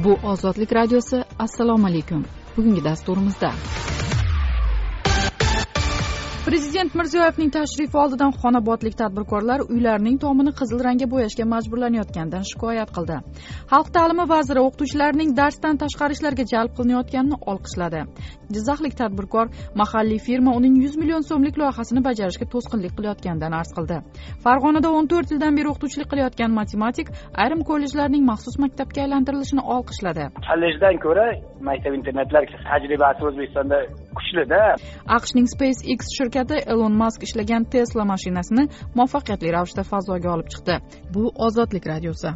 Bu Ozodlik radiosi. Assalomu alaykum. Bugungi dasturimizda Prezident Mirziyoyevning tashrifi oldidan xonobodlik tadbirkorlar uylarining tomini qizil rangga bo'yashga majburlanayotganidan shikoyat qildi. Xalq ta'limi vaziri o'qituvchilarning darsdan tashqari ishlarga jalb qilinayotganini olqishladi. Jizzaxlik tadbirkor mahalliy firma uning 100 million so'mlik loyihasini bajarishga to'sqinlik qilayotganidan arz qildi. Farg'onada 14 yildan beri o'qituvchilik qilayotgan matematik ayrim kollejlarning maxsus maktabga aylantirilishini olqishladi. Kollejdan ko'ra maktab internatlar tajribasi O'zbekistonda kuchli-da. AQShning SpaceX shirkati Elon Musk ishlagan Tesla mashinasini muvaffaqiyatli ravishda fazoga olib chiqdi. Bu Ozodlik radiosi.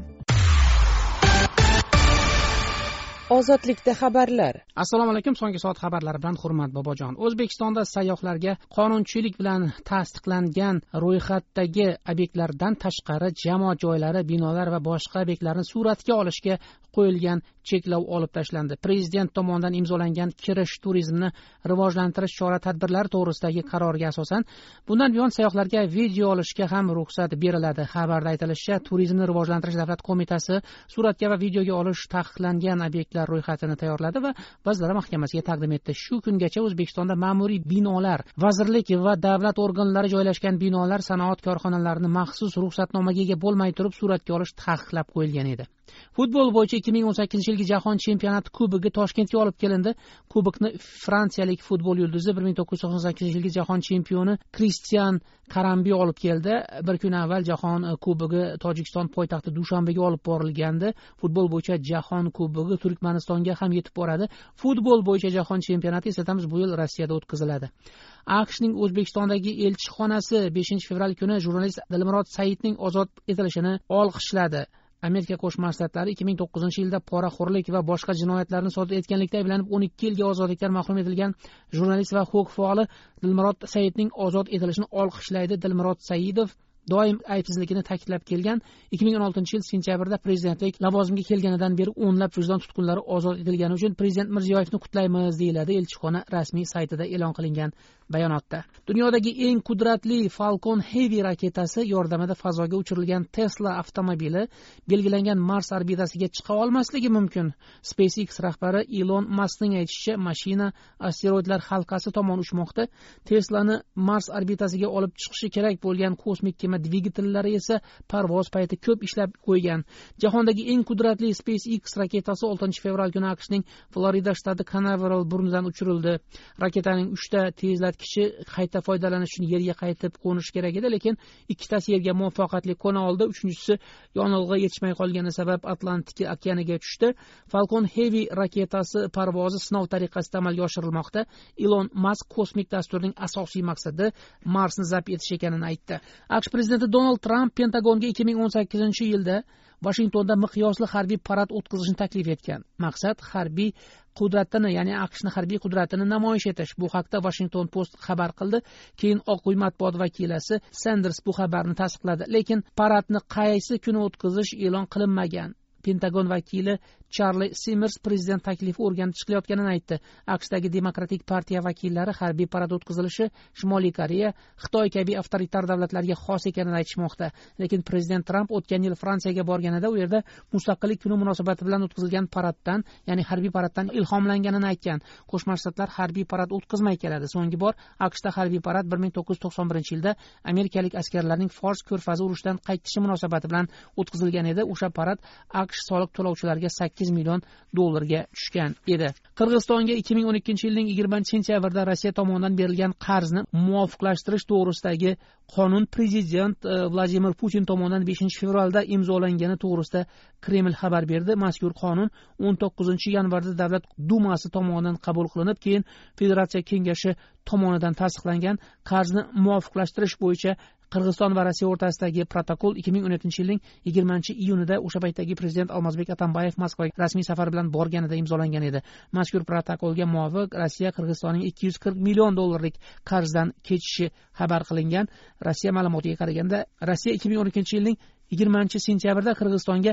Ozodlikda xabarlar. Assalomu alaykum. So'nggi soat xabarlari bilan Hurmat Bobojon. O'zbekistonda sayyohlarga qonunchilik bilan tasdiqlangan ro'yxatdagi obyektlardan tashqari jamoat joylari, binolar va boshqa obyektlarni suratga olishga qo'yilgan cheklov olib tashlandi. Prezident tomonidan imzolangan kirish turizmni rivojlantirish chora-tadbirlari to'g'risidagi qarorga asosan bundan buyon sayyohlarga video olishga ham ruxsat beriladi. Xabarda aytilishicha, Turizmni rivojlantirish davlat qo'mitasi suratga va videoga olish taqiqlangan obyektlar ro'yxatini tayyorladi va Vazirlar Mahkamasiga taqdim etdi. Shu kungacha O'zbekistonda ma'muriy binolar, vazirlik va davlat organlari joylashgan binolar, sanoat korxonalarini maxsus ruxsatnomaga ega bo'lmay turib suratga olish taqiqlab qo'yilgan edi. Futbol bo'yicha 2018-yilgi Jahon chempionati kubogi Toshkentga olib kelindi. Kubokni fransiyalik futbol yulduzi 1998-yilgi Jahon chempioni Kristian Karambi olib keldi. Bir kun avval Jahon kubogi Tojikiston poytaxti Dushanbega olib borilgandi. Futbol bo'yicha Jahon kubogi Turkmanistonga ham yetib boradi. Futbol bo'yicha Jahon chempionati eslatamiz, bu yil Rossiyada o'tkaziladi. AQShning O'zbekistondagi elchixonasi 5-fevral kuni jurnalist Dilmurod Saidning ozod etilishini olqishladi. Amerika Qo'shma Shtatlari 2009-yilda poraxo'rlik va boshqa jinoyatlarni sodir etganlikda ayblanib 12 yilga ozodlikdan mahrum etilgan jurnalist va huquq faoli Dilmurod Saidning ozod etilishini olqishlaydi. Dilmurod Saidov doim aybsizligini ta'kidlab kelgan. 2016-yil sentyabrda prezidentlik lavozimiga kelganidan beri o'nlab vijdon tutqunlari ozod etilgani uchun Prezident Mirziyoyevni qutlaymiz, deyiladi elchixona rasmiy saytida e'lon qilingan bayonotda. Dunyodagi eng qudratli Falcon Heavy raketasi yordamida fazoga uchirilgan Tesla avtomobili belgilangan Mars orbitasiga chiqa olmasligi mumkin. SpaceX rahbari Elon Muskning aytishicha, mashina asteroidlar halqasi tomon uchmoqda. Teslani Mars orbitasiga olib chiqishi kerak bo'lgan kosmik kema dvigatellari esa parvoz payti ko'p ishlab qo'ygan. Jahondagi eng qudratli SpaceX raketasi 6-fevral kuni AQShning Florida shtati Canaveral burnidan uchirildi. Raketaning 3 ta tezlatkichi qayta foydalanish uchun yerga qaytib qo'nish kerak edi, lekin ikkitasi yerga muvaffaqiyatli qo'na oldi. Uchinchisi yonilg'i yetishmay qolgani sabab Atlantik okeaniga tushdi. Falcon Heavy raketasi parvozi sinov tariqasida amalga oshirilmoqda. Elon Musk kosmik dasturning asosiy maqsadi Marsni zabt etish ekanini aytdi. AQSh prezidenti Donald Tramp Pentagonga 2018-yilda Washingtonda miqyosli harbiy parad o'tkazishni taklif etgan. Maqsad harbiy qudratini, ya'ni AQShning harbiy qudratini namoyish etish. Bu haqda Washington Post xabar qildi. Keyin Oq uy matbuot vakilasi Sanders bu xabarni tasdiqladi, lekin paradni qaysi kuni o'tkazish e'lon qilinmagan. Pentagon vakili Charlie Simmers prezident taklifi o'rganib chiqilayotganini aytdi. AQShdagi Demokratik partiya vakillari harbiy parad o'tkazilishi Shimoliy Koreya, Xitoy kabi avtoritar davlatlarga xos ekanini aytishmoqda. Lekin prezident Tramp o'tgan yil Fransiyaga borganida u yerda Mustaqillik kuni munosabati bilan o'tkazilgan paraddan, ya'ni harbiy paraddan ilhomlanganini aytgan. Qo'shma Shtatlar harbiy parad o'tkazmay keladi. So'nggi bor AQShda harbiy parad 1991-yilda amerikalik askarlarning Fors ko'rfazi urushidan qaytishi munosabati bilan o'tkazilgan edi. O'sha parad AQSh soliq to'lovchilariga $8 million tushgan edi. Qirg'izistonga 2012-yilning 20-sentyabrda Rossiya tomonidan berilgan qarzni muvofiqlashtirish to'g'risidagi qonun prezident Vladimir Putin tomonidan 5-fevralda imzolangani to'g'risida Kreml xabar berdi. Mazkur qonun 19-yanvarda Davlat Dumasi tomonidan qabul qilinib, keyin Federatsiya Kengashi tomonidan tasdiqlangan. Qarzni muvofiqlashtirish bo'yicha Qirg'iziston va Rossiya o'rtasidagi protokol 2017-yilning 20-iyunida o'sha paytdagi prezident Almazbek Atambayev Moskvaga rasmiy safar bilan borganida imzolangan edi. Mazkur protokolga muvofiq Rossiya Qirg'izistonning $240 million qarzdan kechishi xabar qilingan. Rossiya ma'lumotiga qaraganda, Rossiya 2012-yilning 20-sentyabrda Qirg'izistonga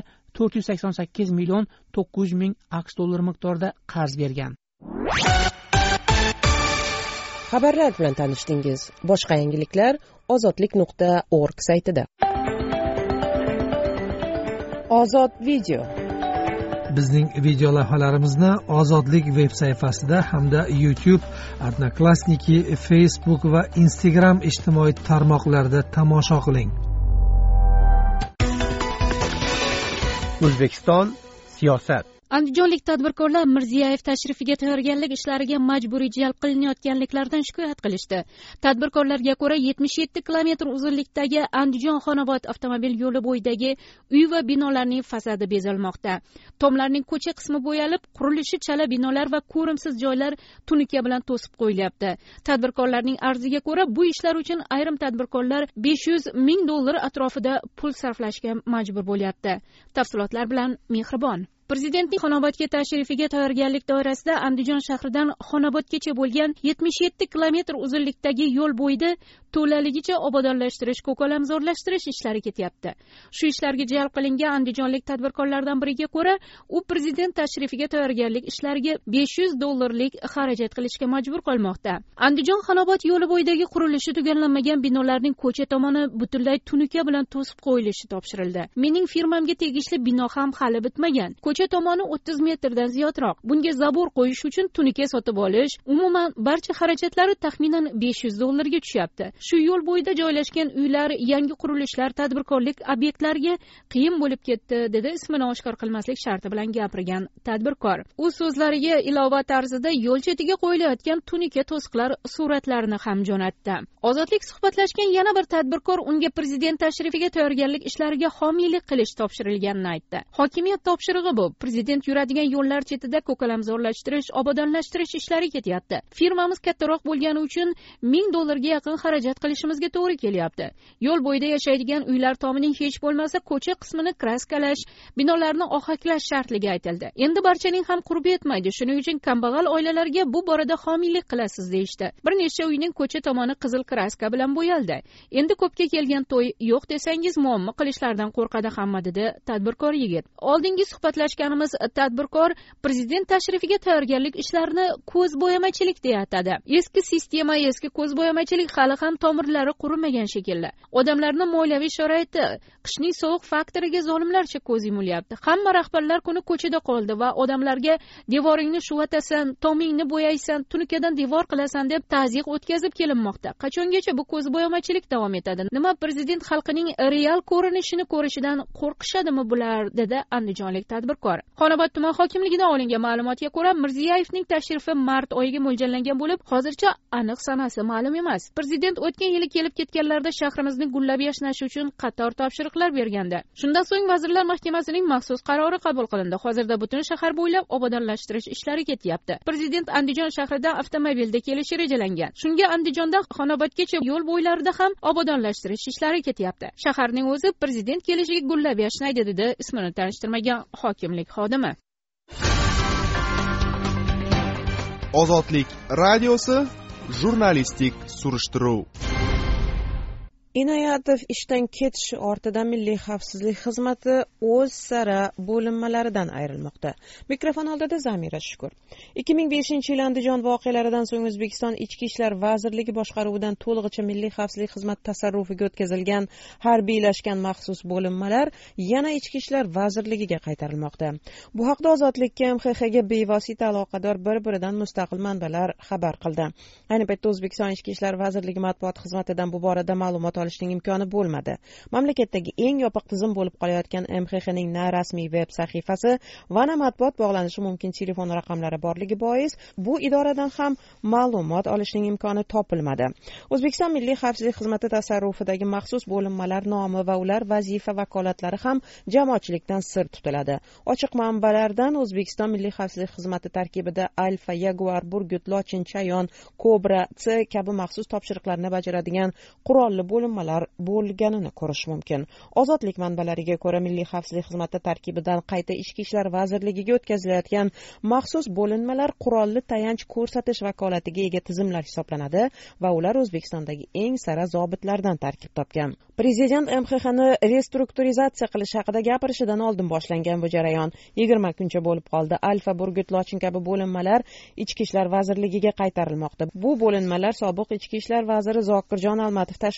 $488 million 900 ming AQSh dollari miqdorida qarz bergan. Xabarlar bilan tanishdingiz. Boshqa yangiliklar ozodlik.org saytida. Ozod video. Bizning video lavhalarimizni Ozodlik veb sayfasida hamda YouTube, Odnoklassniki, Facebook va Instagram ijtimoiy tarmoqlarida tomosha qiling. O'zbekiston siyosat. Andijonlik tadbirkorlar Mirziyoyev tashrifiga tayyorgarlik ishlariga majburiy jalb qilinayotganliklaridan shikoyat qilishdi. Tadbirkorlarga ko'ra 77 kilometr uzunlikdagi Andijon-Xonobod avtomobil yo'li bo'yidagi uy va binolarning fasadi bezalmoqda. Tomlarning ko'cha qismi bo'yalib, qurilishi chala binolar va ko'rimsiz joylar tunuka bilan to'sib qo'yilyapti. Tadbirkorlarning arziga ko'ra bu ishlar uchun ayrim tadbirkorlar $500,000 atrofida pul sarflashga majbur bo'lyapti. Tafsilotlar bilan Mehribon. Prezidentning Xonobodga tashrifiga tayyorgarlik doirasida Andijon shahridan Xonobodgacha bo'lgan 77 kilometr uzunlikdagi yo'l bo'yida to'laligicha obodonlashtirish, ko'kalamzorlashtirish ishlari ketyapti. Shu ishlarga jalb qilingan andijonlik tadbirkorlardan biriga ko'ra, u prezident tashrifiga tayyorgarlik ishlariga $500 xarajat qilishga majbur qolmoqda. Andijon Xonobod yo'li bo'yidagi qurilishi tugallanmagan binolarning ko'cha tomoni butunlay tunuka bilan to'sib qo'yilishi topshirildi. Mening firmamga tegishli bino ham hali bitmagan. Ko'cha tomoni 30 metrdan ziyodroq. Bunga zabor qo'yish uchun tunuka sotib olish, umuman barcha xarajatlari taxminan $500 ga tushyapti. Shu yo'l bo'yida joylashgan uylar, yangi qurilishlar tadbirkorlik obyektlariga qiyin bo'lib ketdi, dedi ismini oshkor qilmaslik sharti bilan gapirgan tadbirkor. U so'zlariga ilova tarzida yo'l chetiga qo'yilayotgan tunuka to'siqlar suratlarini ham jo'natdi. Ozodlik suhbatlashgan yana bir tadbirkor unga prezident tashrifiga tayyorgarlik ishlariga homiylik qilish topshirilganini aytdi. Hokimiyat topshirig'i bu. Prezident yuradigan yo'llar chetida ko'kalamzorlashtirish, obodonlashtirish ishlari ketyapti. Firmamiz kattaroq bo'lgani uchun $1000 ga yaqin xarajat qilishimizga to'g'ri kelyapti. Yo'l bo'yida yashaydigan uylar tomining hech bo'lmasa ko'cha qismini kraskalash, binolarni ohaklash shartligi aytildi. Endi barchaning ham qurbi yetmaydi. Shuning uchun kambag'al oilalarga bu borada homiylik qilasiz deyishdi. Bir nechta uyning ko'cha tomoni qizil kraska bilan bo'yaldi. Endi ko'pga kelgan to'y yo'q desangiz muammo qilishlaridan qo'rqadi hamma, dedi tadbirkor yigit. Oldingi suhbatlashganimiz tadbirkor prezident tashrifiga tayyorgarlik ishlarini ko'zbo'yamachilik deya atadi. Eski sistema, eski ko'zbo'yamachilik hali ham tomirlari qurimagan shekilli. Odamlarning moliyaviy sharoiti, qishning sovuq faktoriga zolimlarcha ko'z yumilyapti. Hamma rahbarlar kuni ko'chada qoldi va odamlarga devoringni shuvatasan, tomingni bo'yaysan, tunukadan devor qilasan deb ta'ziq o'tkazib kelinmoqda. Qachongacha bu ko'zbo'yamachilik davom etadi? Nima prezident xalqining real ko'rinishini ko'rishidan qo'rqishadimi bular, dedi andijonlik tadbirkor. Xonobod tuman hokimligidan olingan ma'lumotga ko'ra, Mirziyoyevning tashrifi mart oyiga mo'ljallangan bo'lib, hozircha aniq sanasi ma'lum emas. Prezident o'tgan yili kelib ketganlarda shahrimizni gullab yashnashi uchun qator topshiriqlar bergandi. Shundan so'ng Vazirlar Mahkamasining maxsus qarori qabul qilindi. Hozirda butun shahar bo'ylab obodonlashtirish ishlari ketyapti. Prezident Andijon shahridan avtomobilda kelishi rejalangan. Shunga Andijondan Xonobodgacha yo'l bo'ylarida ham obodonlashtirish ishlari ketyapti. Shaharning o'zi prezident kelishiga gullab yashnaydi, dedi ismini tanishtirmagan hokimlik xodimi. Ozodlik radiosi jurnalistik surishtiruv. Inoyatov ishdan ketishi ortidan Milliy xavfsizlik xizmati o'z sara bo'linmalaridan ayrilmoqda. Mikrofon oldida Zamira Shukur. 2005-yil Andijon voqealaridan so'ng O'zbekiston Ichki ishlar vazirligi boshqaruvidan to'lig'icha Milliy xavfsizlik xizmati tasarrufiga o'tkazilgan harbiylashgan maxsus bo'linmalar yana Ichki ishlar vazirligiga qaytarilmoqda. Bu haqda Ozodlikka MXXga bevosita aloqador bir-biridan mustaqil manbalar xabar qildi. Ayni paytda O'zbekiston Ichki ishlar vazirligi matbuot xizmatidan bu borada ma'lumot olishning imkoni bo'lmadi. Mamlakatdagi eng yopiq tizim bo'lib qolayotgan MXXning na rasmiy veb sahifasi va na matbuot bog'lanishi mumkin telefon raqamlari borligi bois bu idoradan ham ma'lumot olishning imkoni topilmadi. O'zbekiston Milliy xavfsizlik xizmati tasarrufidagi maxsus bo'linmalar nomi va ular vazifa vakolatlari ham jamoatchilikdan sir tutiladi. Ochiq manbalardan O'zbekiston Milliy xavfsizlik xizmati tarkibida Alfa, Jaguar, Burgut, Lochin, Chayon, Kobra, C kabi maxsus topshiriqlarni bajaradigan qurolli bo'linmalar bo'lganini ko'rish mumkin. Ozodlik manbalariga ko'ra, Milliy xavfsizlik xizmati tarkibidan qayta Ichki ishlar vazirligiga o'tkazilayotgan maxsus bo'linmalar qurolli tayanch ko'rsatish vakolatiga ega tizimlar hisoblanadi va ular O'zbekistondagi eng sara zobitlardan tarkib topgan. Prezident MXXni restrukturizatsiya qilish haqida gapirishidan oldin boshlangan bu jarayon 20 kuncha bo'lib qoldi. Alfa, Burgut, Lochin kabi bo'linmalar Ichki ishlar vazirligiga qaytarilmoqda. Bu bo'linmalar sobiq Ichki ishlar vaziri Zokirjon Almatov tashabbusi bilan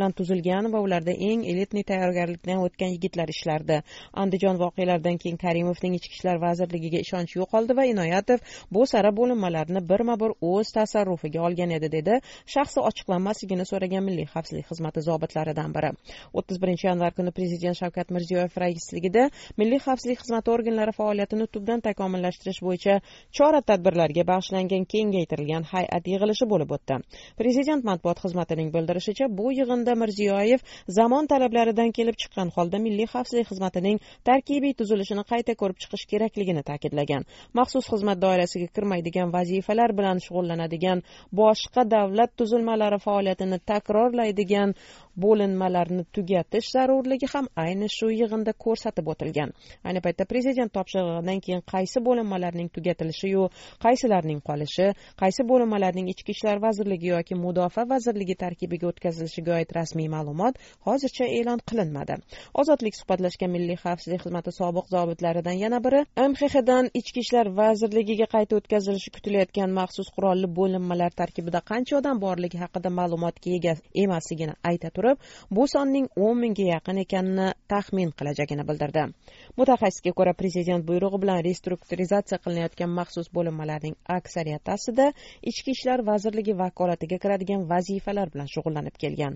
bilan tuzilgan va ularda eng elitniy tayyorgarlikdan o'tgan yigitlar ishlardi. Andijon voqealaridan keyin Karimovning ichki ishlar vazirligiga ishonch yo'qoldi va Inoyatov bu sara bo'linmalarni birma-bir o'z tasarrufiga olgan edi, dedi shaxsi ochiqlanmasligini so'ragan Milliy xavfsizlik xizmati zobitlaridan biri. 31-yanvar kuni Prezident Shavkat Mirziyoyev raisligida Milliy xavfsizlik xizmati organlari faoliyatini tubdan takomillashtirish bo'yicha chora-tadbirlarga bag'ishlangan kengaytirilgan hay'at yig'ilishi bo'lib o'tdi. Prezident matbuot xizmatining bildirishicha, bu yig'inda Mirziyoyev zamon talablaridan kelib chiqqan holda Milliy xavfsizlik xizmatining tarkibiy tuzilishini qayta ko'rib chiqish kerakligini ta'kidlagan. Maxsus xizmat doirasiga kirmaydigan vazifalar bilan shug'ullanadigan boshqa davlat tuzilmalari faoliyatini takrorlaydigan bo'linmalarni tugatish zarurligi ham ayni shu yig'inda ko'rsatib o'tilgan. Ayni paytda Prezident topshirig'idan keyin qaysi bo'linmalarning tugatilishi-yu, qaysilarning qolishi, qaysi bo'linmalarning Ichki ishlar vazirligi yoki Mudofaa vazirligi tarkibiga o'tkazilishiga oid rasmiy ma'lumot hozircha e'lon qilinmadi. Ozodlik suhbatlashgan Milliy xavfsizlik xizmati sobiq zobitlaridan yana biri MXXdan Ichki ishlar vazirligiga qayta o'tkazilishi kutilayotgan maxsus qurolli bo'linmalar tarkibida qancha odam borligi haqida ma'lumotga ega emasligini ayta turib, bu sonning 10 mingga yaqin ekanini taxmin qilajagini bildirdi. Mutaxassisga ko'ra, Prezident buyrug'i bilan restrukturizatsiya qilinayotgan maxsus bo'linmalarning aksariyatasida Ichki ishlar vazirligi vakolatiga kiradigan vazifalar bilan shug'ullanib kelgan.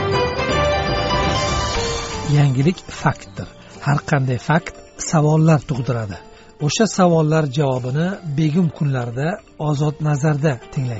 Yangilik faktdir. Har qanday fakt savollar tug'diradi. O'sha savollar javobini begum kunlarda Ozod nazarda tinglang.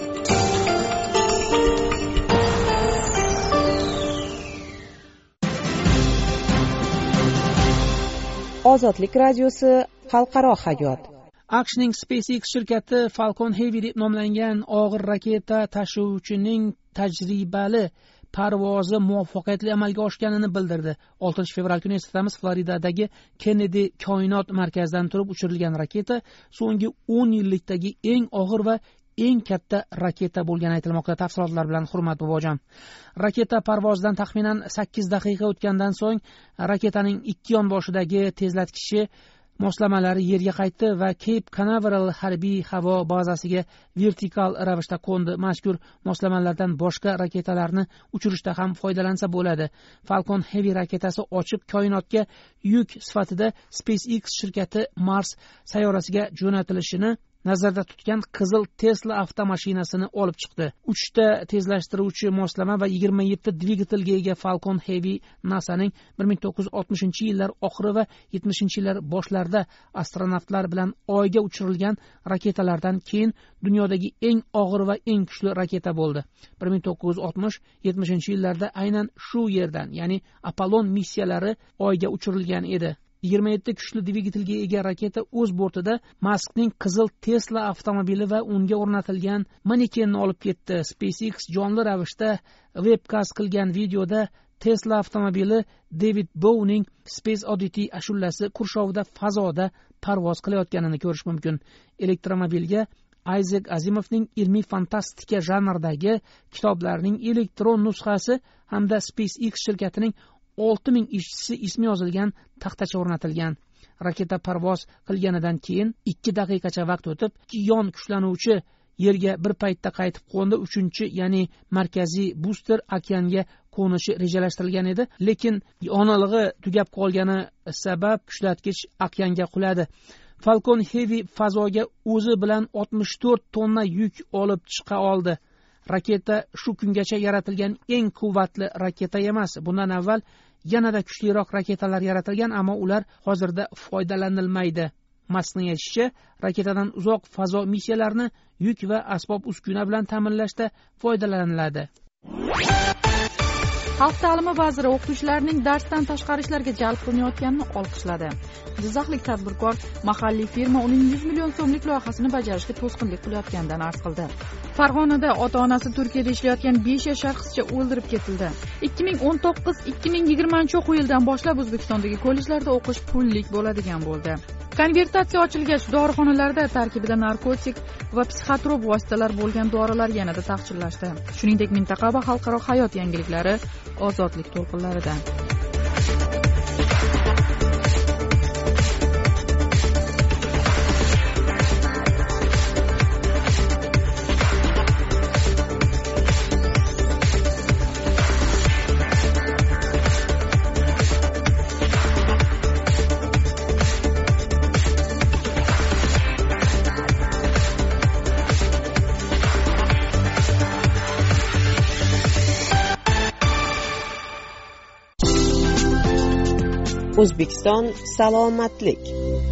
Ozodlik radiosi xalqaro hayot. AQShning SpaceX shirkati Falcon Heavy deb nomlangan og'ir raketa tashuvchining tajribali parvozi muvaffaqiyatli amalga oshganini bildirdi. 6 fevral kuni eslatamiz, Floridadagi Kennedy koinot markazidan turib uchirilgan raketa so'nggi 10 yillikdagi eng og'ir va eng katta raketa bo'lgani aytilmoqda. Tafsilotlar bilan hurmatli bobojon. Raketa parvozdan taxminan 8 daqiqa o'tgandan so'ng raketaning ikki yonboshidagi tezlatkichi moslamalari yerga qaytdi va Cape Canaveral harbiy havo bazasiga vertikal ravishda qo'ndi. Mazkur moslamalardan boshqa raketalarni uchirishda ham foydalansa bo'ladi. Falcon Heavy raketasi ochiq koinotga yuk sifatida SpaceX shirkati Mars sayyorasiga jo'natilishini nazarda tutgan qizil Tesla avtomashinasini olib chiqdi. 3 ta tezlashtiruvchi moslama va 27 dvigatelga ega Falcon Heavy NASAning 1960-yillar oxiri va 70-yillar boshlarida astronavtlar bilan Oyga uchirilgan raketalardan keyin dunyodagi eng og'ir va eng kuchli raketa bo'ldi. 1960-70-yillarda aynan shu yerdan, ya'ni Apollon missiyalari Oyga uchirilgan edi. 27 kuchli dvigatelga ega raketa o'z bortida Muskning qizil Tesla avtomobili va unga o'rnatilgan manekenni olib ketdi. SpaceX jonli ravishda webcast qilgan videoda Tesla avtomobili David Bowning Space Oddity ashulasi qurshovida fazoda parvoz qilayotganini ko'rish mumkin. Elektromobilga Isaac Asimovning ilmiy fantastika janridagi kitoblarining elektron nusxasi hamda SpaceX shirkatining 6000 ishchisi ismi yozilgan taxtacha o'rnatilgan. Raketa parvoz qilganidan keyin 2 daqiqacha vaqt o'tib, yon kuchlanuvchi yerga bir paytda qaytib qo'ndi. 3-chi, ya'ni markaziy booster okeanga qo'nishi rejalashtirilgan edi, lekin yonalig'i tugab qolgani sabab kuchlatgich okeanga quladi. Falcon Heavy fazoga o'zi bilan 64 tonna yuk olib chiqa oldi. Raketa shu kungacha yaratilgan eng quvvatli raketa emas. Bundan avval yanada kuchliroq raketalar yaratilgan, ammo ular hozirda foydalanilmaydi. Muskning aytishicha, raketadan uzoq fazo missiyalarini yuk va asbob uskuna bilan ta'minlashda foydalaniladi. Xalq ta'limi vaziri o'qituvchilarning darsdan tashqari ishlarga jalb qilinayotganini olqishladi. Jizzaxlik tadbirkor mahalliy firma uning 100 million so'mlik loyihasini bajarishga to'sqinlik qilayotganidan arz qildi. Farg'onada ota-onasi Turkiyada ishlayotgan 5 yashar qizcha o'ldirib ketildi. 2019-2020 o'quv yilidan boshlab O'zbekistondagi kollejlarda o'qish pullik bo'ladigan bo'ldi. Konvertatsiya ochilgach, dorixonalarda tarkibida narkotik va psixotrop vositalar bo'lgan dorilar yanada taqchillashdi. Shuningdek, mintaqa va xalqaro hayot yangiliklari ozodlik to'lqinlarida. O'zbekiston salomatlik.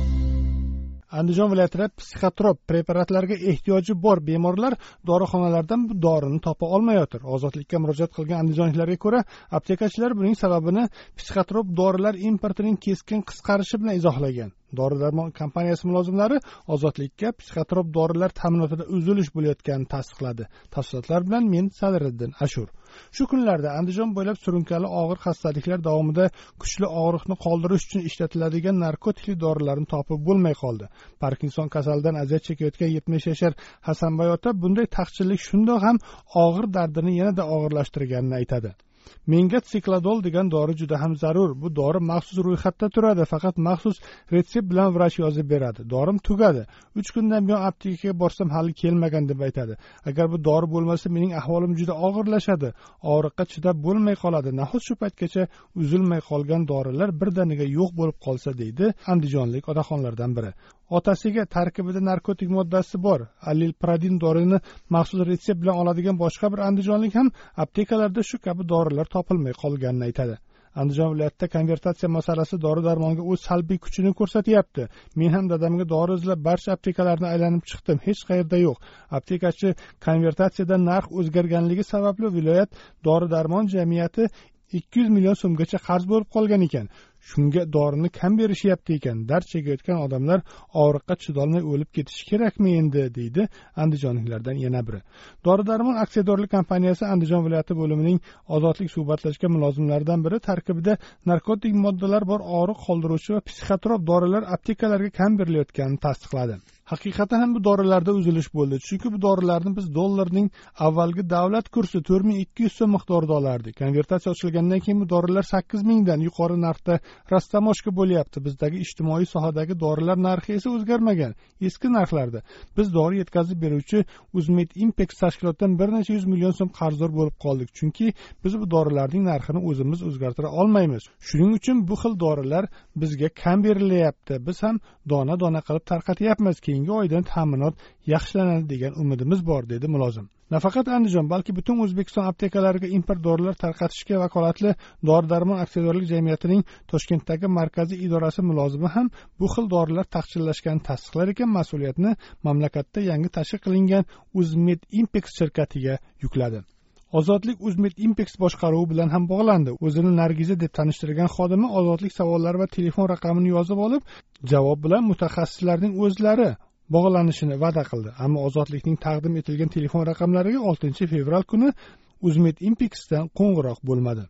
Andijon viloyatida psixotrop preparatlarga ehtiyoji bor bemorlar dorixonalardan bu dorini topa olmayotir. Ozodlikka murojaat qilgan andijonliklarga ko'ra, aptekachilar buning sababini psixotrop dorilar importining keskin qisqarishi bilan izohlagan. Dori-darmon kompaniyasi mulozimlari Ozodlikka psixotrop dorilar ta'minotida uzilish bo'layotganini tasdiqladi. Tafsilotlar bilan men Sadiriddin Ashur. Shu kunlarda Andijon bo'ylab surunkali og'ir xastaliklar davomida kuchli og'riqni qoldirish uchun ishlatiladigan narkotikli dorilarni topib bo'lmay qoldi. Parkinson kasalidan aziyat chekayotgan 70 yashar Hasanboy ota bunday taqchillik shundoq ham og'ir dardini yanada og'irlashtirganini aytadi. Menga sikladol degan dori juda ham zarur. Bu dori maxsus ro'yxatda turadi, faqat maxsus retsept bilan vrach yozib beradi. Dorim tugadi. 3 kundan buyon aptekaga borsam hali kelmagan deb aytadi. Agar bu dori bo'lmasa mening ahvolim juda og'irlashadi. Og'riqqa chidab bo'lmay qoladi. Nahot shu paytgacha uzilmay qolgan dorilar birdaniga yo'q bo'lib qolsa deydi andijonlik otaxonlardan biri. Otasiga tarkibida narkotik moddasi bor alilpradin dorini maxsus retsept bilan oladigan boshqa bir andijonlik ham aptekalarda shu kabi dorilar topilmay qolganini aytadi. Andijon viloyatida konvertatsiya masalasi dori-darmonga o'z salbiy kuchini ko'rsatyapti. Men ham dadamga dori izlab barcha aptekalarni aylanib chiqdim, hech qayerda yo'q. Aptekachi konvertatsiyada narx o'zgarganligi sababli viloyat dori-darmon jamiyati 200 million so'mgacha qarz bo'lib qolgan ekan. Shunga dorini kam berishyapti ekan. Dard chekayotgan odamlar og'riqqa chidolmay o'lib ketishi kerakmi endi, deydi andijonliklardan yana biri. Dori-darmon aksiyadorlik kompaniyasi Andijon viloyati bo'limining ozodlik suhbatlashgan mulozimlaridan biri tarkibida narkotik moddalar bor og'riq qoldiruvchi va psixotrop dorilar aptekalarga kam berilayotganini tasdiqladi. Haqiqatan ham bu dorilarda uzilish bo'ldi. Chunki bu dorilarni biz dollarning avvalgi davlat kursi 4200 so'm miqdorida olardik. Konvertatsiya ochilgandan keyin bu dorilar 8000 dan yuqori narxda rastamoshka bo'lyapti. Bizdagi ijtimoiy sohadagi dorilar narxi esa o'zgarmagan, eski narxlarda. Biz dori yetkazib beruvchi Uzmed Impex tashkilotidan bir necha 100 million so'm qarzdor bo'lib qoldik. Chunki biz bu dorilarning narxini o'zimiz o'zgartira olmaymiz. Shuning uchun bu xil dorilar bizga kam berilyapti. Biz ham dona-dona qilib tarqatyapmiz. Keyingi oydan ta'minot yaxshilanadi degan umidimiz bor, dedi mulozim. Nafaqat Andijon, balki butun O'zbekiston aptekalariga import dorilar tarqatishga vakolatli Dori-darmon aksiyadorlik jamiyatining Toshkentdagi markaziy idorasi mulozimi ham bu xil dorilar taqchillashganini tasdiqlar ekan, mas'uliyatni mamlakatda yangi tashkil qilingan Uzmed Impex shirkatiga yukladi. Ozodlik Uzmed Impex boshqaruvi bilan ham bog'landi. O'zini Nargiza deb tanishtirgan xodimi ozodlik savollari va telefon raqamini yozib olib, javob bilan mutaxassislarning o'zlari bog'lanishini va'da qildi. Ammo ozodlikning taqdim etilgan telefon raqamlariga 6 fevral kuni Uzmed Impexdan qo'ng'iroq bo'lmadi.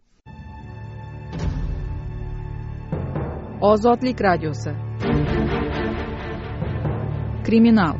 Ozodlik radiosi. Kriminal.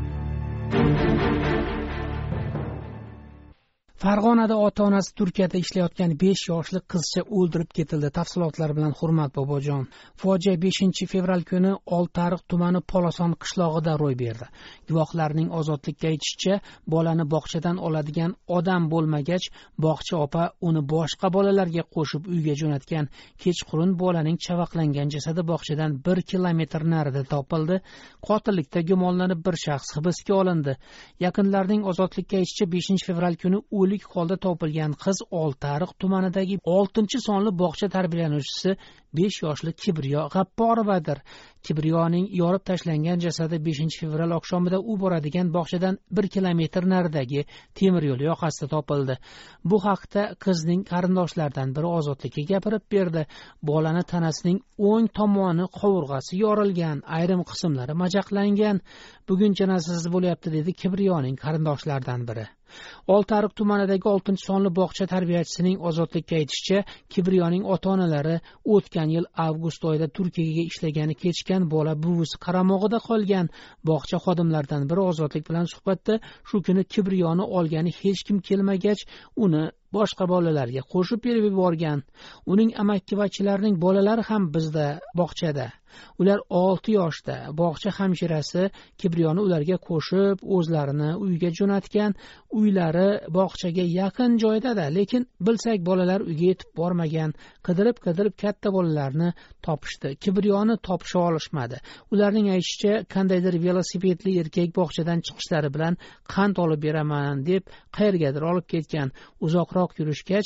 Farg'onada ota-onasi Turkiyada ishlayotgan 5 yoshli qizcha o'ldirib ketildi. Tafsilotlar bilan Hurmat Bobojon. Fojia 5 fevral kuni Oltiariq tumani Poloson qishlog'ida ro'y berdi. Guvohlarning Ozodlikka aytishicha, bolani bog'chadan oladigan odam bo'lmagach, bog'cha opa uni boshqa bolalarga qo'shib uyga jo'natgan. Kechqurun bolaning chavaqlangan jasadi bog'chadan 1 kilometr narida topildi. Qotillikda gumonlanib bir shaxs hibsga olindi. Yaqinlarning Ozodlikka aytishicha, 5 fevral kuni o'lik holda topilgan qiz Oltiariq tumanidagi 6-sonli bog'cha tarbiyalanuvchisi 5 yoshli Kibriyo G'apporovadir. Kibriyoning yorib tashlangan jasadi 5 fevral oqshomida u boradigan bog'chadan 1 kilometr naridagi temir yo'l yoqasida topildi. Bu haqda qizning qarindoshlaridan biri Ozodlikka gapirib berdi. Bolani tanasining o'ng tomoni qovurg'asi yorilgan, ayrim qismlari majaqlangan. Bugun janozasi bo'lyapti, dedi Kibriyoning qarindoshlaridan biri. Oltiariq tumanidagi 6-sonli bog'cha tarbiyachisining Ozodlikka aytishicha, Kibriyoning ota-onalari o'tgan yil avgust oyida Turkiyaga ishlagani kechgan bola buvisi qaramog'ida qolgan. Bog'cha xodimlaridan biri Ozodlik bilan suhbatda shu kuni Kibriyoni olgani hech kim kelmagach, uni boshqa bolalarga qo'shib berib yuborgan. Uning amakkivachilarining bolalari ham bizda bog'chada. Ular 6 yoshda. Bog'cha hamshirasi Kibriyoni ularga qo'shib, o'zlarini uyga jo'natgan. Uylari bog'chaga yaqin joyda-da, lekin bilsak bolalar uyga yetib bormagan. Qidirib katta bolalarni topishdi. Kibriyoni topisha olishmadi. Ularning aytishicha, qandaydir velosipedli erkak bog'chadan chiqishlari bilan qand olib beraman deb qayergadir olib ketgan. Uzoqroq yurishgach,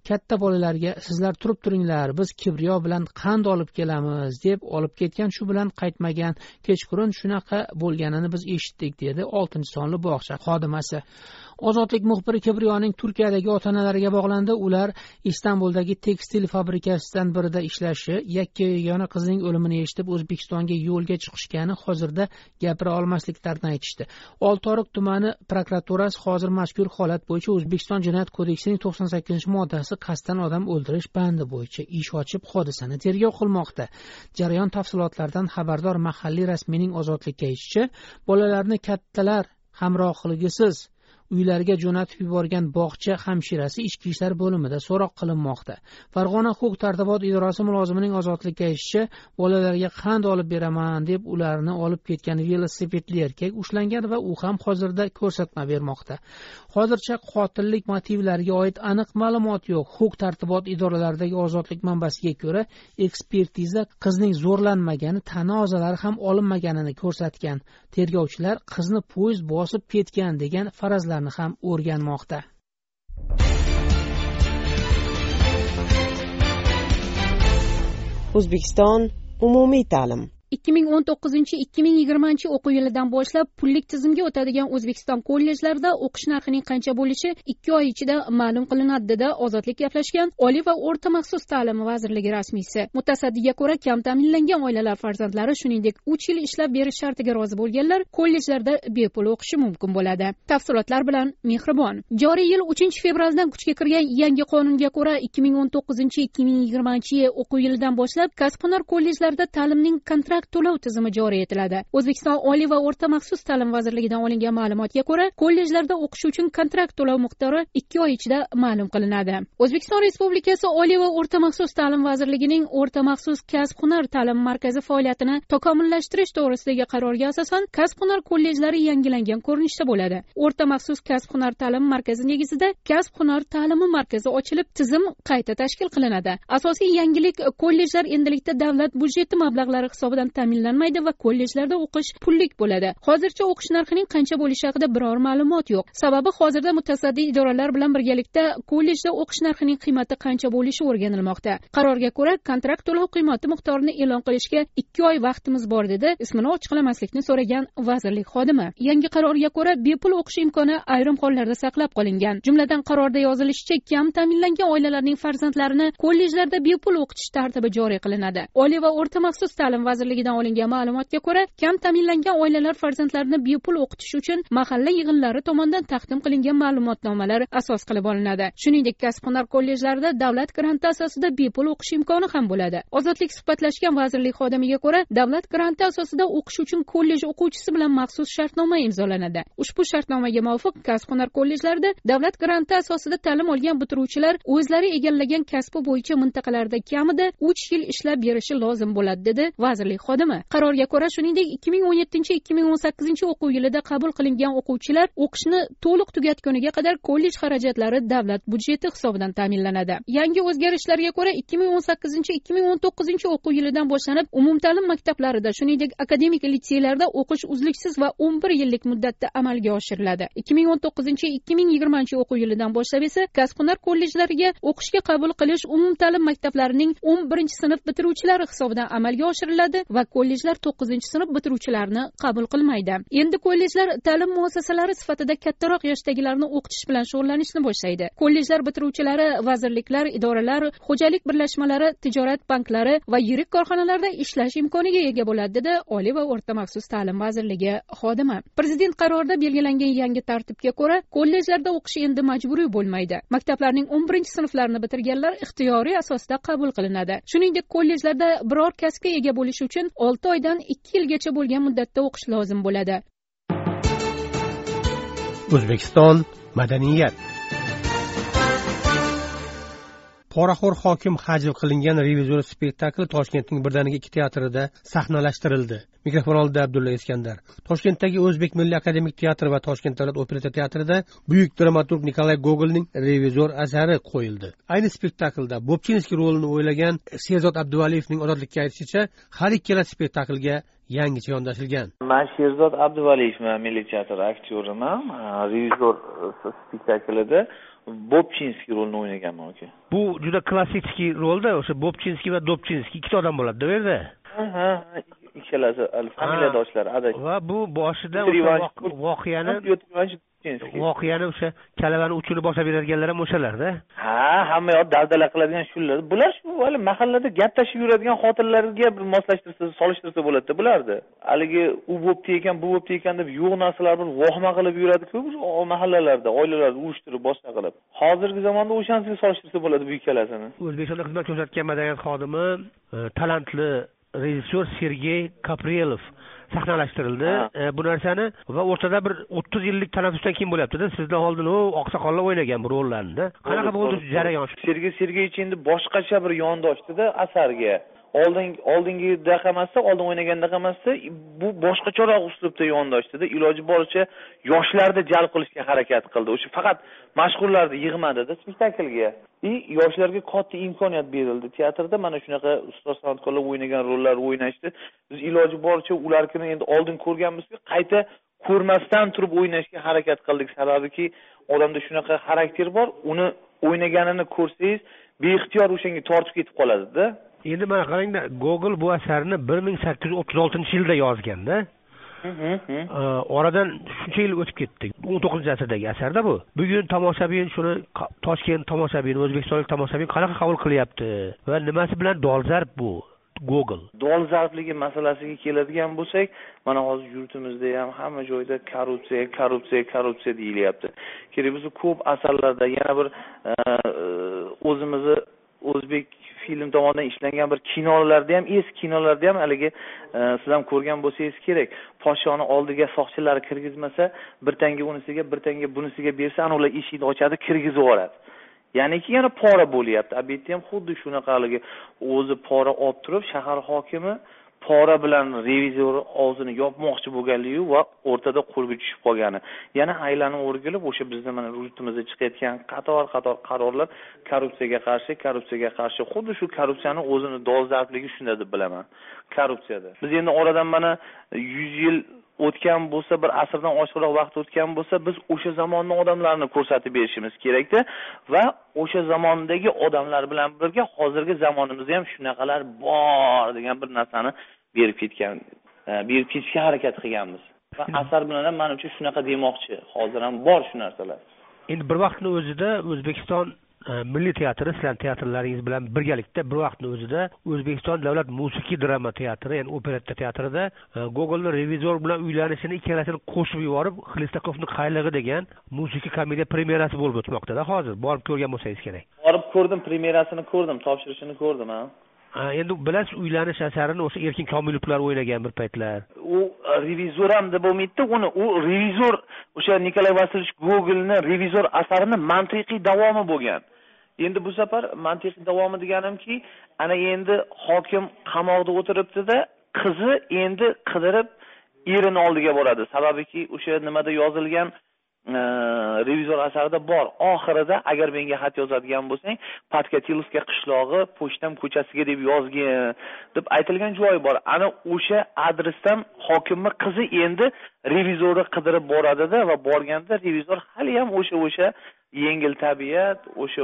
katta bolalarga sizlar turib turinglar, biz kibriyo bilan qand olib kelamiz deb olib ketgan, shu bilan qaytmagan. Kechqurun shunaqa bo'lganini biz eshitdik, dedi 6-sonli bog'cha xodimasi. Ozodlik muxbiri Kibriyoning Turkiyadagi ota-onalariga bog'landi. Ular Istanbuldagi tekstil fabrikasidan birida ishlashi, yakka-yagona qizning o'limini eshitib O'zbekistonga yo'lga chiqishgani hozirda gapira olmasliklarini aytishdi. Oltiariq tumani prokuraturasi hozir mazkur holat bo'yicha O'zbekiston Jinoyat kodeksining 98-moddasi qasddan odam o'ldirish bandi bo'yicha ish ochib, hodisani tergov qilmoqda. Jarayon tafsilotlaridan xabardor mahalliy rasmiyning Ozodlikka aytishicha, bolalarni kattalar hamrohligisiz uylariga jo'natib yuborgan bog'cha hamshirasi ichki ishlar bo'limida so'roq qilinmoqda. Farg'ona huquq-tartibot idorasi mulozimining Ozodlikka aytishicha, bolalarga qand olib beraman deb ularni olib ketgan velosipedli erkak ushlangan va u ham hozirda ko'rsatma bermoqda. Hozircha qotillik motivlariga oid aniq ma'lumot yo'q. Huquq-tartibot idoralaridagi Ozodlik manbasiga ko'ra, ekspertiza qizning zo'rlanmagani, tana a'zolari ham olinmaganini ko'rsatgan. Tergovchilar qizni poyezd bosib ketgan degan farazlar ham o'rganmoqda. O'zbekiston umumiy ta'lim 2019-2020 o'quv yilidan boshlab pullik tizimga o'tadigan O'zbekiston kollejlarida o'qish narxining qancha bo'lishi 2 oy ichida ma'lum qilinadi, dedi Ozodlik gaplashgan Oliy va o'rta maxsus ta'lim vazirligi rasmiysi. Mutasaddiga ko'ra, kam ta'minlangan oilalar farzandlari, shuningdek 3 yil ishlab berish shartiga rozi bo'lganlar kollejlarda bepul o'qishi mumkin bo'ladi. Tafsilotlar bilan Mehribon. Joriy yil 3-fevraldan kuchga kirgan yangi qonunga ko'ra 2019-2020 o'quv yilidan boshlab kasb-hunar kollejlarida ta'limning kontrakt to'lov tizimi joriy etiladi. O'zbekiston Oliy va o'rta maxsus ta'lim vazirligidan olingan ma'lumotga ko'ra, kollejlarda o'qish uchun kontrakt to'lov miqdori 2 oy ichida ma'lum qilinadi. O'zbekiston Respublikasi Oliy va o'rta maxsus ta'lim vazirligining o'rta maxsus kasb-hunar ta'lim markazi faoliyatini takomillashtirish to'g'risidagi qarorga asosan kasb-hunar kollejlari yangilangan ko'rinishda bo'ladi. O'rta maxsus kasb-hunar ta'lim markazi negizida kasb-hunar ta'limi markazi ochilib, tizim qayta tashkil qilinadi. Asosiy yangilik, kollejlar endilikda davlat budjeti mablag'lari hisobidan ta'minlanmaydi va kollejlarda o'qish pullik bo'ladi. Hozircha o'qish narxining qancha bo'lishi haqida biror ma'lumot yo'q. Sababi hozirda mutasaddi idoralar bilan birgalikda kollejda o'qish narxining qiymati qancha bo'lishi o'rganilmoqda. Qarorga ko'ra, kontrakt to'lov qiymati miqdorini e'lon qilishga 2 oy vaqtimiz bor, dedi ismini ochiqlamaslikni so'ragan vazirlik xodimi. Yangi qarorga ko'ra, bepul o'qish imkoni ayrim hollarda saqlab qolingan. Jumladan, qarorda yozilishicha, kam ta'minlangan oilalarning farzandlarini kollejlarda bepul o'qitish tartibi joriy qilinadi. Oliy va o'rta maxsus ta'lim vazirligidan olingan ma'lumotga ko'ra, kam ta'minlangan oilalar farzandlarini bepul o'qitish uchun mahalla yig'inlari tomonidan taqdim qilingan ma'lumotnomalar asos qilib olinadi. Shuningdek, kasb-hunar kollejlarida davlat granti asosida bepul o'qish imkoni ham bo'ladi. Ozodlik suhbatlashgan vazirlik xodimiga ko'ra, davlat granti asosida o'qish uchun kollej o'quvchisi bilan maxsus shartnoma imzolanadi. Ushbu shartnomaga muvofiq kasb-hunar kollejlarida davlat granti asosida ta'lim olgan bitiruvchilar o'zlari egallagan kasbi bo'yicha mintaqalarda kamida 3 yil ishlab berishi lozim bo'ladi, dedi vazirlik xodimi. Qarorga ko'ra, shuningdek 2017-2018 o'quv yilida qabul qilingan o'quvchilar o'qishni to'liq tugatguniga qadar kollej xarajatlari davlat budjeti hisobidan ta'minlanadi. Yangi o'zgarishlarga ko'ra 2018-2019 o'quv yilidan boshlanib umumta'lim maktablarida, shuningdek akademik litseylarda o'qish uzluksiz va 11 yillik muddatda amalga oshiriladi. 2019-2020 o'quv yilidan boshlab esa kasb-hunar kollejlariga o'qishga qabul qilish umumta'lim maktablarining 11-sinf bitiruvchilari hisobidan amalga oshiriladi va kollejlar 9-sinf bitiruvchilarini qabul qilmaydi. Endi kollejlar ta'lim muassasalari sifatida kattaroq yoshdagilarni o'qitish bilan shug'ullanishni boshlaydi. Kollejlar bitiruvchilari vazirliklar, idoralar, xo'jalik birlashmalari, tijorat banklari va yirik korxonalarda ishlash imkoniga ega bo'ladi, dedi Oliy va o'rta maxsus ta'lim vazirligi xodimi. Prezident qarorida belgilangan yangi tartibga ko'ra, kollejlarda o'qish endi majburiy bo'lmaydi. Maktablarning 11-sinflarini bitirganlar ixtiyoriy asosda qabul qilinadi. Shuningdek, kollejlarda biror kasbga ega bo'lish uchun 6 oydan 2 yilgacha bo'lgan muddatda o'qish lozim bo'ladi. O'zbekiston madaniyat. Poraxo'r hokim hajv qilingan revizor spektakli Toshkentning birdaniga 2 teatrida sahnalashtirildi. Mikrofon oldida Abdulla Iskandar. Toshkentdagi O'zbek Milliy akademik teatri va Toshkent davlat operetta teatrida buyuk dramaturg Nikolay Gogolning revizor asari qo'yildi. Ayni spektaklda Bobchinskiy rolini o'ylagan Sherzod Abduvaliyevning Ozodlikka aytishicha, har ikkala spektaklga yangicha yondashilgan. Men Sherzod Abduvaliyevman, Milliy teatr aktyoriman. Revizor spektaklida Bobchinskiy rolini o'ynaganman aka. Bu juda klassik rolda, o'sha Bobchinskiy va Dobchinskiy ikkita odam bo'ladi bu yerda. Ha, ikkalasi familiyadoshlar adashib. Va bu boshida voqeani o'sha kalavani uchini boshlab beradiganlar ham o'shalarda. Ha, hamma yoq daldala qiladigan shular. Bular shu hali mahallada gaplashib yuradigan xotinlarga bir moslashtirsa, solishtirsa bo'ladi-da bularni. Haligi u bo'pti ekan, bu bo'pti ekan deb yo'q narsalar bir vohma qilib yuradi-ku mahallalarda, oilalarda uyushtirib boshqa qilib. Hozirgi zamonda o'shanisiga solishtirsa bo'ladi bu ikkalasini. O'zbekistonda xizmat ko'rsatgan madaniyat xodimi, talantli rejissyor Sergey Kaprelov sahnalashtirildi. Bu narsani va o'rtada bir 30 yillik tanaffusdan keyin bo'lyapti-da. Sizdan oldin u oqsoqollar o'ynagan bu rollarni. Qanaqa bo'ldi jarayon? Sergey Sergeyevich endi boshqacha bir yondoshdi-da asarga. Oldingidaqa emasda, oldin o'ynagandaqa emasda, bu boshqacharoq uslubda yondoshdi-da. Iloji boricha yoshlarni jalb qilishga harakat qildi. O'sha faqat mashhurlarni yig'madi-da spektaklga. Yoshlarga katta imkoniyat berildi. Teatrda mana shunaqa ustoz san'atkorlar o'ynagan rollarni o'ynashdi. Biz iloji boricha ularni endi oldin ko'rganmizki, qayta ko'rmasdan turib o'ynashga harakat qildik. Sababiki odamda shunaqa xarakter bor, uni o'ynaganini ko'rsangiz, beixtiyor o'shanga tortib ketib qoladi-da. Endi mana qarangda, Google bu asarni 1836-yilda yozganda. Oradan shuncha yil o'tib ketdi. 19-asrdagi asarda bu. Bugun tomoshabin shuni Toshkent tomoshabin, O'zbekistonlik tomoshabin qanaqa qabul qilyapti va nimasi bilan dolzarb bu Google? Dolzarbligi masalasiga keladigan bo'lsak, mana hozir yurtimizda ham hamma joyda korrupsiya deyilyapti. Kerak bo'lsa ko'p asarlarda yana bir o'zimizni o'zbek film tomonidan ishlangan bir kinolarda ham, eski kinolarda ham haligi siz ham ko'rgan bo'lsangiz kerak. Podshoni oldiga soqchilar kirgizmasa, bir tanga unisiga, bir tanga bunisiga bersa, ana ular eshikni ochadi, kirgizib yuboradi. Ya'niki yana pora bo'lyapti. Bu yerda ham xuddi shunaqaligi o'zi pora olib turib, shahar hokimi pora bilan revizor og'zini yopmoqchi bo'lganligi va o'rtada qo'lga tushib qolgani. Yana aylanib o'rgilib, o'sha bizning mana yurtimizda chiqayotgan qator qarorlar korrupsiyaga qarshi, xuddi shu korrupsiyani o'zini dolzarbligi shunda deb bilaman. Korrupsiyada. Biz endi oradan mana 100 yil o'tgan bo'lsa, bir asrdan oshiqroq vaqt o'tgan bo'lsa, biz o'sha zamonning odamlarini ko'rsatib berishimiz kerakda va o'sha zamondagi odamlar bilan birga hozirgi zamonimizda ham shunaqalar bor degan bir narsani berib ketishga harakat qilganmiz. Va asar bilan ham men uchun shunaqa demoqchi. Hozir ham bor shu narsalar. Endi bir vaqtning o'zida O'zbekiston Milliy teatri, sizlar teatrlaringiz bilan birgalikda bir vaqtning o'zida O'zbekiston davlat musiqiy drama teatri, ya'ni operetta teatrida Gogolning revizor bilan uylanishini ikkalasini qo'shib yuborib, Xlistakovning qaylig'i degan musiqiy komediya premyerasi bo'lib o'tmoqda-da hozir. Borib ko'rgan bo'lsangiz kerak. Borib ko'rdim, premyerasini ko'rdim, topshirishini ko'rdim, ha. Endi bilasiz, uylanish asarini o'sha Erkin Komilovlar o'ynagan bir paytlar. U revizor ham deb bo'lmaydi, u revizor o'sha Nikolay Vasilyevich Gogolning revizor asarini mantiqiy davomi bo'lgan. Endi bu safar mantiqiy davomi deganimki, ana endi hokim qamoqda o'tiribdi-da, qizi endi qidirib erini oldiga boradi. Sababiki o'sha nimada yozilgan revizor asarida bor. Oxirida agar menga xat yozadigan bo'lsang, Patkatilovska qishlog'i Pochtam ko'chasiga deb yozgin deb aytilgan joyi bor. Ana o'sha adresdan hokimning qizi endi revizorni qidirib boradi-da va borganda revizor hali ham o'sha yengil tabiat, o'sha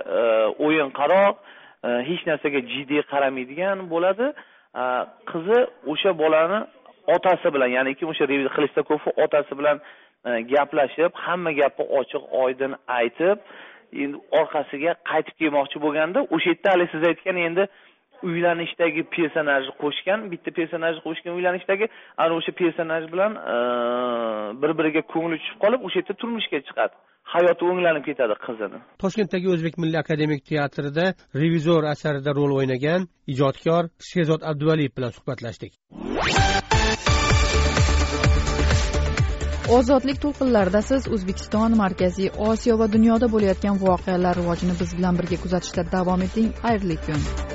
o'yin qaroq, hech narsaga jiddiy qaramaydigan bo'ladi. Qizi o'sha bolani otasi bilan, ya'ni o'sha Xlistakovning otasi bilan gaplashib, hamma gapni ochiq oydin aytib, endi orqasiga qaytib kelmoqchi bo'lganda, o'sha yerda hali siz aytgan endi uylanishdagi personajni qo'shgan, bitta personajni qo'shgan uylanishdagi, ana o'sha personaj bilan bir-biriga ko'ngli tushib qolib, o'sha yerda turmushga chiqadi. Hayoti o'nglanib ketadi qizini. Toshkentdagi O'zbek Milliy akademik teatrida revizor asarida rol o'ynagan ijodkor Sherzod Abduvaliyev bilan suhbatlashdik. Ozodlik to'lqinlarida siz O'zbekiston, Markaziy Osiyo va dunyoda bo'layotgan voqealar rivojini biz bilan birga kuzatishda davom eting. Xayrli kun.